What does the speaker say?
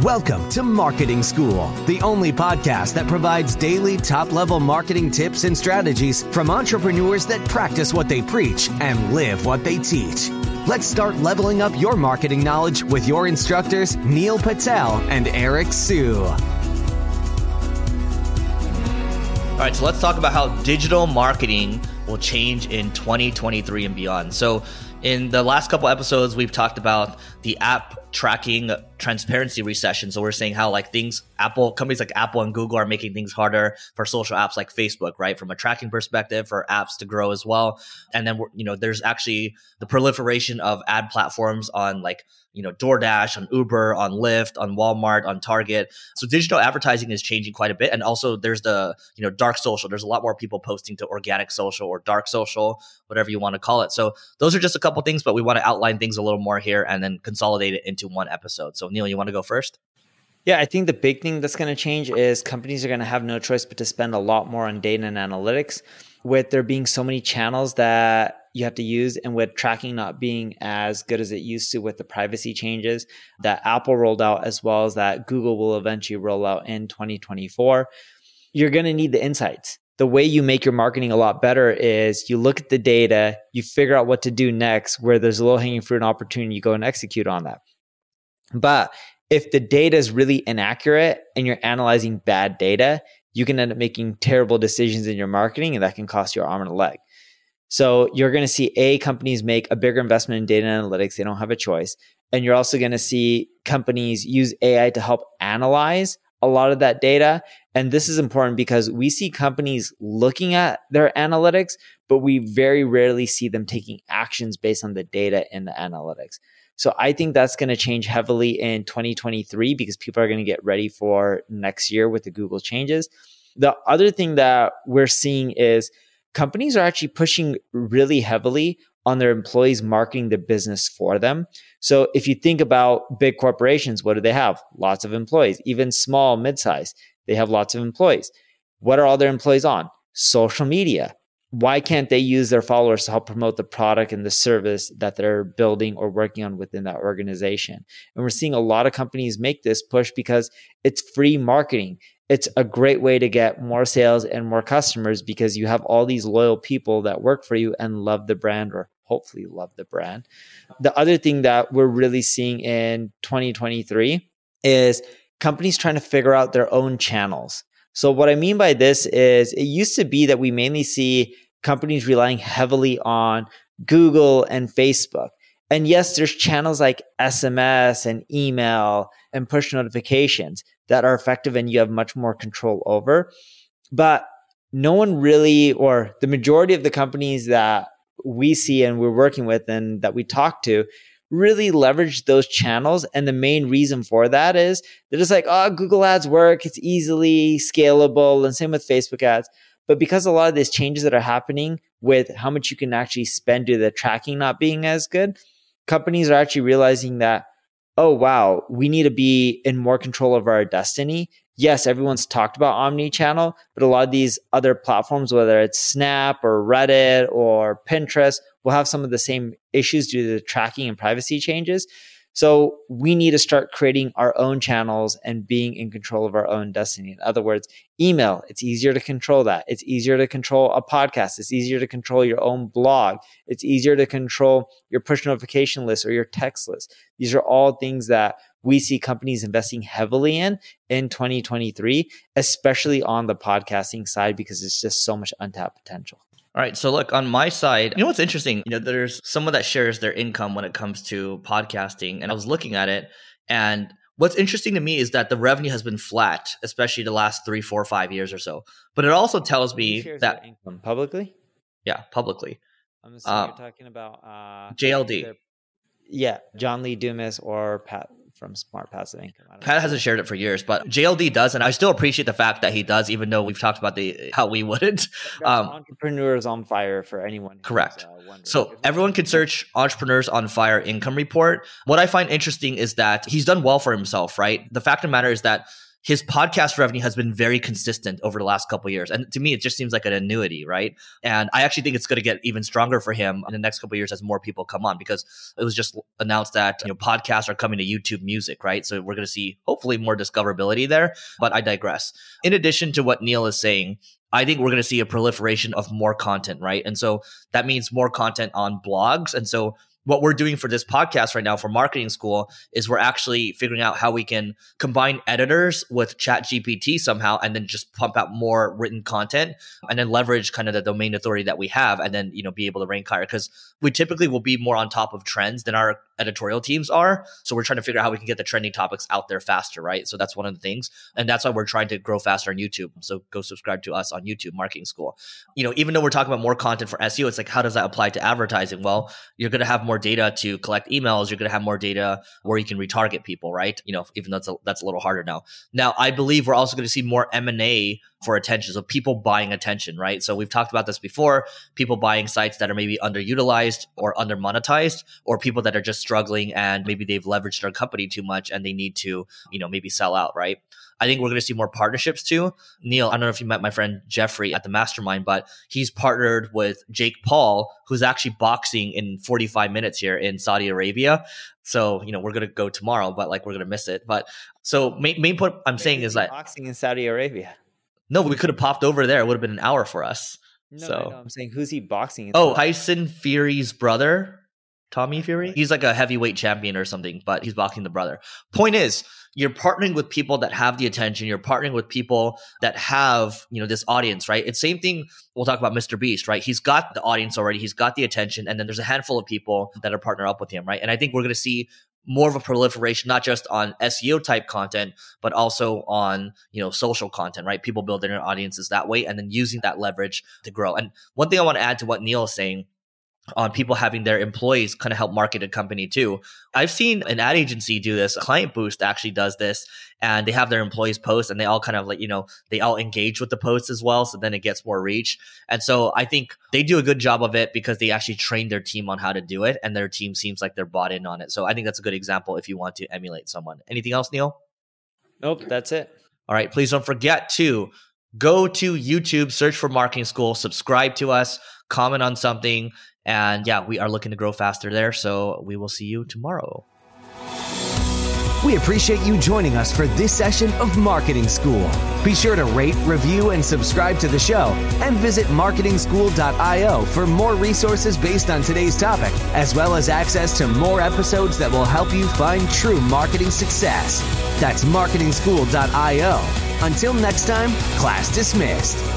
Welcome to Marketing School, the only podcast that provides daily top-level marketing tips and strategies from entrepreneurs that practice what they preach and live what they teach. Let's start leveling up your marketing knowledge with your instructors, Neil Patel and Eric Siu. All right, so let's talk about how digital marketing will change in 2023 and beyond. So in the last couple episodes, we've talked about the app tracking transparency recession. So we're saying how companies like Apple and Google are making things harder for social apps like Facebook, right? From a tracking perspective for apps to grow as well. And then, there's actually the proliferation of ad platforms on DoorDash, on Uber, on Lyft, on Walmart, on Target. So digital advertising is changing quite a bit. And also there's the, dark social. There's a lot more people posting to organic social or dark social, whatever you want to call it. So those are just a couple things, but we want to outline things a little more here and then consolidate it into one episode. So Neil, you want to go first? Yeah, I think the big thing that's going to change is companies are going to have no choice but to spend a lot more on data and analytics, with there being so many channels that you have to use, and with tracking not being as good as it used to with the privacy changes that Apple rolled out, as well as that Google will eventually roll out in 2024. You're going to need the insights. The way you make your marketing a lot better is you look at the data, you figure out what to do next, where there's a low-hanging fruit and opportunity, you go and execute on that. But if the data is really inaccurate and you're analyzing bad data, you can end up making terrible decisions in your marketing, and that can cost you an arm and a leg. So you're going to see companies make a bigger investment in data analytics. They don't have a choice. And you're also going to see companies use AI to help analyze a lot of that data. And this is important because we see companies looking at their analytics, but we very rarely see them taking actions based on the data in the analytics. So I think that's going to change heavily in 2023 because people are going to get ready for next year with the Google changes. The other thing that we're seeing is companies are actually pushing really heavily on their employees marketing the business for them. So if you think about big corporations, what do they have? Lots of employees. Even small, mid-size, they have lots of employees. What are all their employees on? Social media. Why can't they use their followers to help promote the product and the service that they're building or working on within that organization? And we're seeing a lot of companies make this push because it's free marketing. It's a great way to get more sales and more customers because you have all these loyal people that work for you and love the brand, or hopefully love the brand. The other thing that we're really seeing in 2023 is companies trying to figure out their own channels. So what I mean by this is it used to be that we mainly see companies relying heavily on Google and Facebook. And yes, there's channels like SMS and email and push notifications that are effective and you have much more control over. But no one really, or the majority of the companies that we see and we're working with and that we talk to, really leverage those channels. And the main reason for that is they're just like, Google ads work. It's easily scalable. And same with Facebook ads. But because a lot of these changes that are happening with how much you can actually spend due to the tracking not being as good, companies are actually realizing that, oh, wow, we need to be in more control of our destiny. Yes, everyone's talked about omni-channel, but a lot of these other platforms, whether it's Snap or Reddit or Pinterest, will have some of the same issues due to the tracking and privacy changes. So we need to start creating our own channels and being in control of our own destiny. In other words, email, it's easier to control that. It's easier to control a podcast. It's easier to control your own blog. It's easier to control your push notification list or your text list. These are all things that we see companies investing heavily in 2023, especially on the podcasting side, because it's just so much untapped potential. All right. So look, on my side, what's interesting? There's someone that shares their income when it comes to podcasting. And I was looking at it. And what's interesting to me is that the revenue has been flat, especially the last 3, 4, 5 years or so. But it also tells me that income publicly. Yeah, publicly. I'm assuming you're talking about JLD. Yeah, John Lee Dumas or Pat from Smart Passive Income. Pat hasn't shared it for years, but JLD does, and I still appreciate the fact that he does, even though we've talked about how we wouldn't. Entrepreneurs on Fire for anyone. Correct. So everyone can search Entrepreneurs on Fire income report. What I find interesting is that he's done well for himself, right? The fact of the matter is that his podcast revenue has been very consistent over the last couple of years. And to me, it just seems like an annuity, right? And I actually think it's going to get even stronger for him in the next couple of years as more people come on, because it was just announced that podcasts are coming to YouTube Music, right? So we're going to see hopefully more discoverability there, but I digress. In addition to what Neil is saying, I think we're going to see a proliferation of more content, right? And so that means more content on blogs. And so what we're doing for this podcast right now for Marketing School is we're actually figuring out how we can combine editors with ChatGPT somehow, and then just pump out more written content, and then leverage kind of the domain authority that we have, and then be able to rank higher, because we typically will be more on top of trends than our editorial teams are. So we're trying to figure out how we can get the trending topics out there faster, right? So that's one of the things, and that's why we're trying to grow faster on YouTube. So go subscribe to us on YouTube, Marketing School. Even though we're talking about more content for SEO, it's like, how does that apply to advertising? Well, you're going to have more data to collect emails. You're going to have more data where you can retarget people, right? Even though that's a little harder now. Now, I believe we're also going to see more M&A for attention. So people buying attention, right? So we've talked about this before, people buying sites that are maybe underutilized or under monetized, or people that are just struggling and maybe they've leveraged their company too much and they need to, maybe sell out, right? I think we're going to see more partnerships too. Neil, I don't know if you met my friend Jeffrey at the Mastermind, but he's partnered with Jake Paul, who's actually boxing in 45 minutes here in Saudi Arabia. So, we're going to go tomorrow, but we're going to miss it. But so main point I'm saying is that boxing in Saudi Arabia. No, we could have popped over there. It would have been an hour for us. No, I'm saying, who's he boxing? Tyson Fury's brother, Tommy Fury. He's like a heavyweight champion or something, but he's boxing the brother. Point is, you're partnering with people that have the attention. You're partnering with people that have, this audience, right? It's same thing. We'll talk about Mr. Beast, right? He's got the audience already. He's got the attention. And then there's a handful of people that are partner up with him, right? And I think we're going to see more of a proliferation, not just on SEO type content, but also on, social content, right? People building their audiences that way and then using that leverage to grow. And one thing I want to add to what Neil is saying on people having their employees kind of help market a company too. I've seen an ad agency do this. Client Boost actually does this, and they have their employees post and they all kind of they all engage with the post as well. So then it gets more reach. And so I think they do a good job of it because they actually train their team on how to do it, and their team seems like they're bought in on it. So I think that's a good example if you want to emulate someone. Anything else, Neil? Nope, that's it. All right. Please don't forget to go to YouTube, search for Marketing School, subscribe to us, comment on something. And yeah, we are looking to grow faster there. So we will see you tomorrow. We appreciate you joining us for this session of Marketing School. Be sure to rate, review, and subscribe to the show, and visit marketingschool.io for more resources based on today's topic, as well as access to more episodes that will help you find true marketing success. That's marketingschool.io. Until next time, class dismissed.